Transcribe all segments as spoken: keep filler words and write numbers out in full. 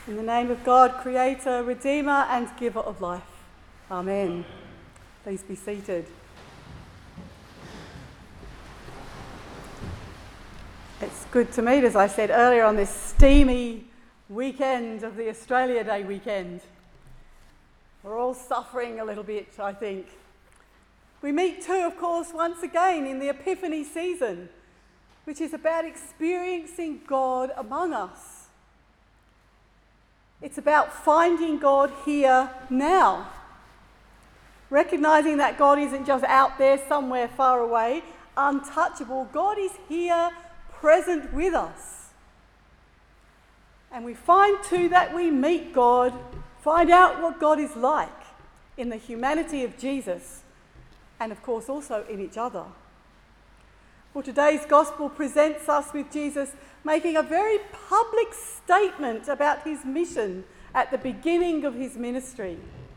In the name of God, Creator, Redeemer and Giver of life. Amen. Please be seated. It's good to meet, as I said earlier, on this steamy weekend of the Australia Day weekend. We're all suffering a little bit, I think. We meet too, of course, once again in the Epiphany season, which is about experiencing God among us. It's about finding God here now, recognising that God isn't just out there somewhere far away, untouchable. God is here, present with us. And we find too that we meet God, find out what God is like in the humanity of Jesus, and of course also in each other. Well, today's Gospel presents us with Jesus making a very public statement about his mission at the beginning of his ministry.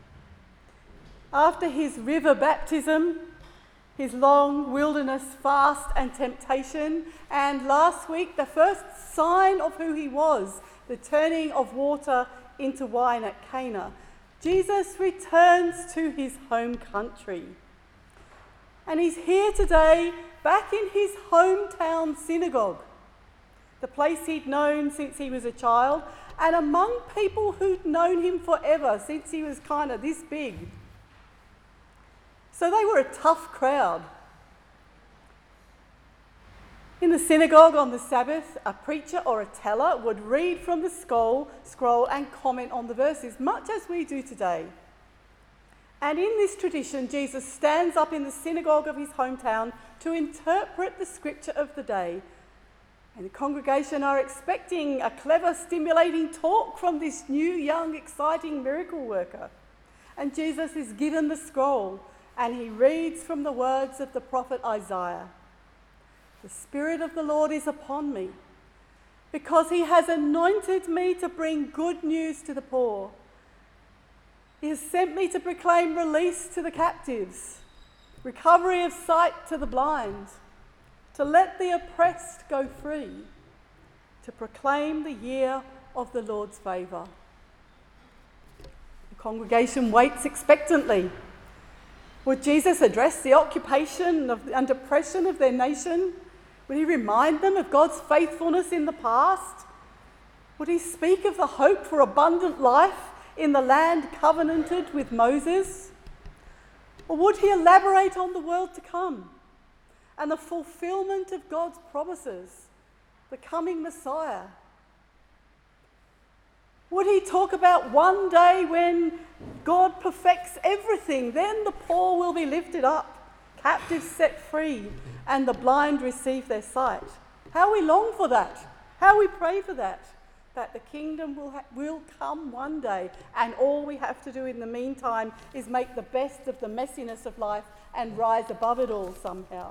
After his river baptism, his long wilderness fast and temptation, and last week the first sign of who he was, the turning of water into wine at Cana, Jesus returns to his home country. And he's here today, back in his hometown synagogue, the place he'd known since he was a child, and among people who'd known him forever, since he was kind of this big. So they were a tough crowd. In the synagogue on the Sabbath, a preacher or a teller would read from the scroll, scroll and comment on the verses, much as we do today. And in this tradition, Jesus stands up in the synagogue of his hometown to interpret the scripture of the day. And the congregation are expecting a clever, stimulating talk from this new, young, exciting miracle worker. And Jesus is given the scroll, and he reads from the words of the prophet Isaiah. The Spirit of the Lord is upon me, because he has anointed me to bring good news to the poor. He has sent me to proclaim release to the captives, recovery of sight to the blind, to let the oppressed go free, to proclaim the year of the Lord's favour. The congregation waits expectantly. Would Jesus address the occupation of, and oppression of their nation? Would he remind them of God's faithfulness in the past? Would he speak of the hope for abundant life in the land covenanted with Moses? Or would he elaborate on the world to come and the fulfilment of God's promises, the coming Messiah? Would he talk about one day when God perfects everything, then the poor will be lifted up, captives set free, and the blind receive their sight? How we long for that, how we pray for that, that the kingdom will, ha- will come one day, and all we have to do in the meantime is make the best of the messiness of life and rise above it all somehow.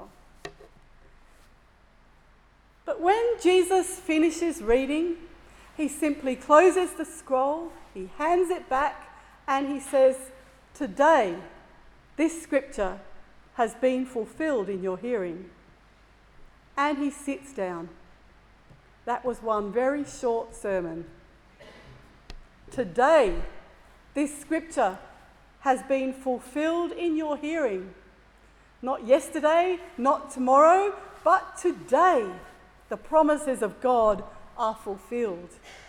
But when Jesus finishes reading, he simply closes the scroll, he hands it back, and he says, "Today, this scripture has been fulfilled in your hearing." And he sits down. That was one very short sermon. Today, this scripture has been fulfilled in your hearing. Not yesterday, not tomorrow, but today, the promises of God are fulfilled.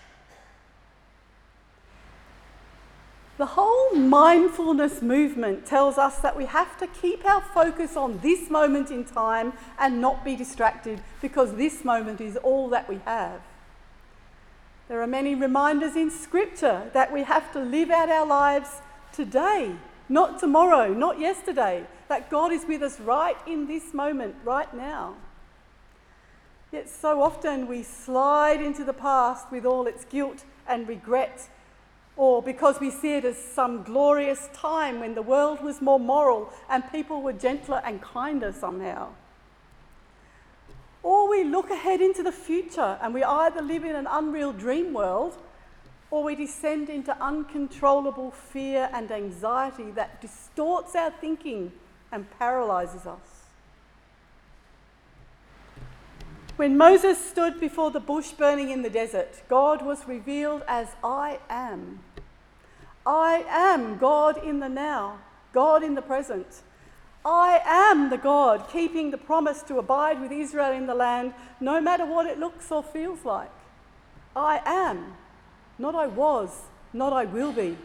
The whole mindfulness movement tells us that we have to keep our focus on this moment in time and not be distracted, because this moment is all that we have. There are many reminders in Scripture that we have to live out our lives today, not tomorrow, not yesterday, that God is with us right in this moment, right now. Yet so often we slide into the past with all its guilt and regret, or because we see it as some glorious time when the world was more moral and people were gentler and kinder somehow. Or we look ahead into the future and we either live in an unreal dream world, or we descend into uncontrollable fear and anxiety that distorts our thinking and paralyses us. When Moses stood before the bush burning in the desert, God was revealed as I am. I am God in the now, God in the present. I am the God keeping the promise to abide with Israel in the land, no matter what it looks or feels like. I am, not I was, not I will be.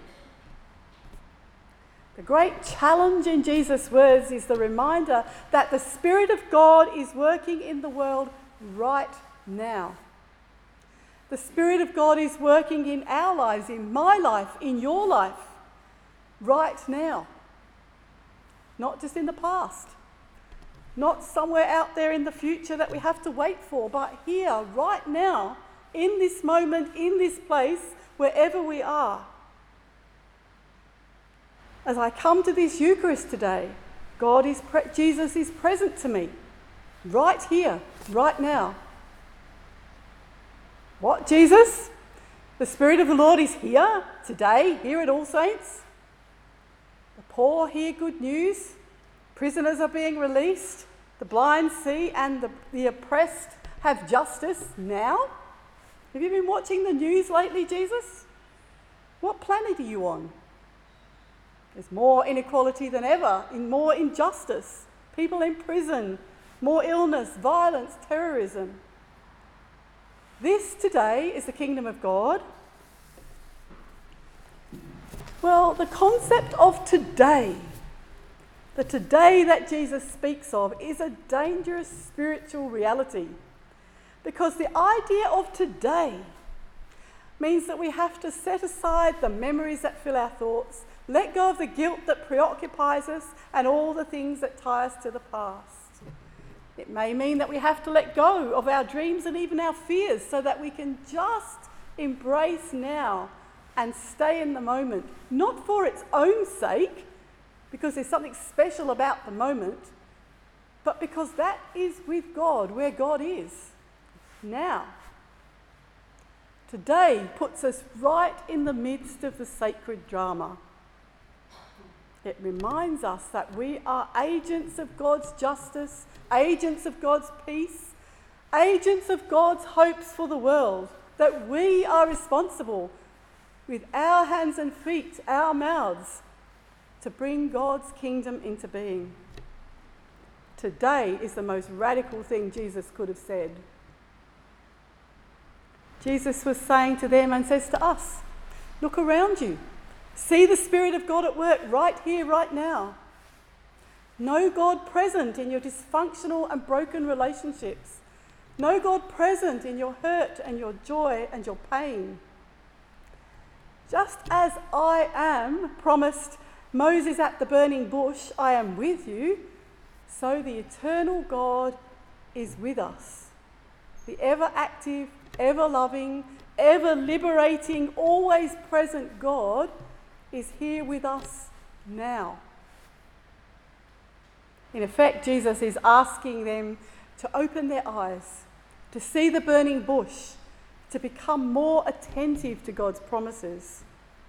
The great challenge in Jesus' words is the reminder that the Spirit of God is working in the world right now. The Spirit of God is working in our lives, in my life, in your life, right now. Not just in the past, not somewhere out there in the future that we have to wait for, but here, right now, in this moment, in this place, wherever we are. As I come to this Eucharist today, God is pre- Jesus is present to me, right here, right now. What, Jesus? The Spirit of the Lord is here today, here at All Saints. The poor hear good news, prisoners are being released, the blind see, and the, the oppressed have justice now. Have you been watching the news lately, Jesus? What planet are you on? There's more inequality than ever, in more injustice, people in prison, more illness, violence, terrorism. This today is the kingdom of God. Well, the concept of today, the today that Jesus speaks of, is a dangerous spiritual reality, because the idea of today means that we have to set aside the memories that fill our thoughts, let go of the guilt that preoccupies us, and all the things that tie us to the past. It may mean that we have to let go of our dreams and even our fears so that we can just embrace now and stay in the moment, not for its own sake, because there's something special about the moment, but because that is with God, where God is now. Today puts us right in the midst of the sacred drama. It reminds us that we are agents of God's justice, agents of God's peace, agents of God's hopes for the world, that we are responsible with our hands and feet, our mouths, to bring God's kingdom into being. Today is the most radical thing Jesus could have said. Jesus was saying to them and says to us, look around you. See the Spirit of God at work right here, right now. Know God present in your dysfunctional and broken relationships. Know God present in your hurt and your joy and your pain. Just as I am promised Moses at the burning bush, I am with you, so the eternal God is with us. The ever-active, ever-loving, ever-liberating, always present God is here with us now. In effect, Jesus is asking them to open their eyes, to see the burning bush, to become more attentive to God's promises.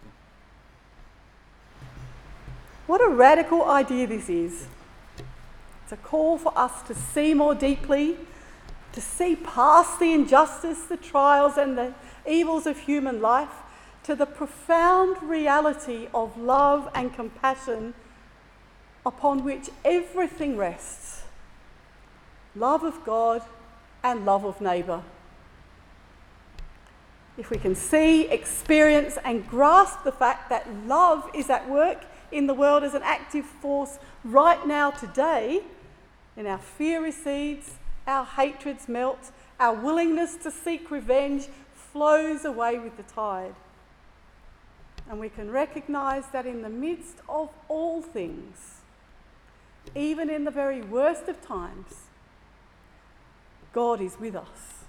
What a radical idea this is. It's a call for us to see more deeply, to see past the injustice, the trials and the evils of human life, to the profound reality of love and compassion upon which everything rests. Love of God and love of neighbour. If we can see, experience and grasp the fact that love is at work in the world as an active force right now today, then our fear recedes, our hatreds melt, our willingness to seek revenge flows away with the tide. And we can recognise that in the midst of all things, even in the very worst of times, God is with us.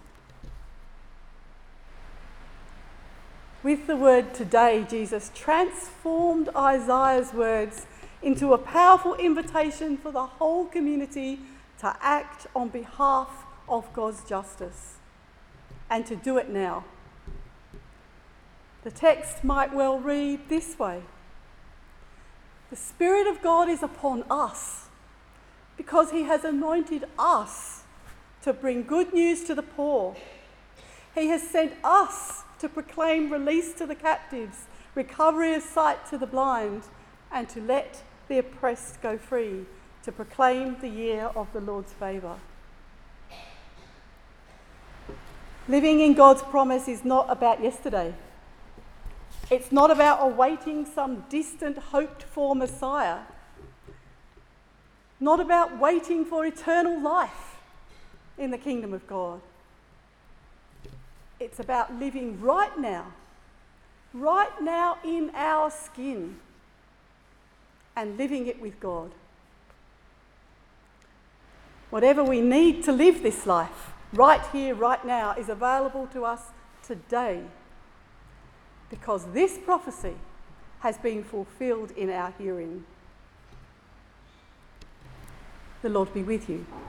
With the word today, Jesus transformed Isaiah's words into a powerful invitation for the whole community to act on behalf of God's justice, and to do it now. The text might well read this way: the Spirit of God is upon us because he has anointed us to bring good news to the poor. He has sent us to proclaim release to the captives, recovery of sight to the blind, and to let the oppressed go free, to proclaim the year of the Lord's favour. Living in God's promise is not about yesterday. It's not about awaiting some distant, hoped-for Messiah. Not about waiting for eternal life in the kingdom of God. It's about living right now, right now in our skin, and living it with God. Whatever we need to live this life, right here, right now, is available to us today, because this prophecy has been fulfilled in our hearing. The Lord be with you.